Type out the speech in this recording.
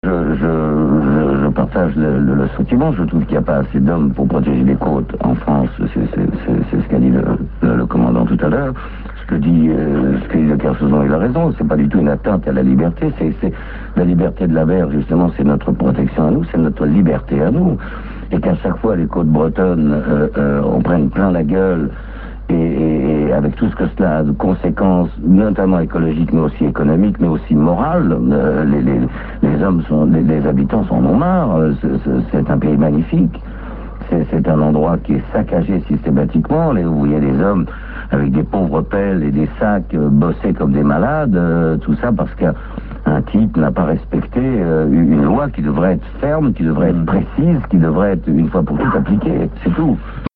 Je partage le sentiment. Je trouve qu'il n'y a pas assez d'hommes pour protéger les côtes en France. C'est ce qu'a dit le commandant tout à l'heure. Ce que dit le Kersozon, il a raison. C'est pas du tout une atteinte à la liberté. C'est la liberté de la mer, justement, c'est notre protection à nous, c'est notre liberté à nous. Et qu'à chaque fois, les côtes bretonnes on prenne plein la gueule. Et avec tout ce que cela a de conséquences, notamment écologiques, mais aussi économiques, mais aussi morales, les hommes les habitants en ont marre. C'est un pays magnifique. C'est un endroit qui est saccagé systématiquement. Vous voyez des hommes avec des pauvres pelles et des sacs bosser comme des malades, tout ça parce qu'un type n'a pas respecté une loi qui devrait être ferme, qui devrait être précise, qui devrait être une fois pour toutes appliquée. C'est tout.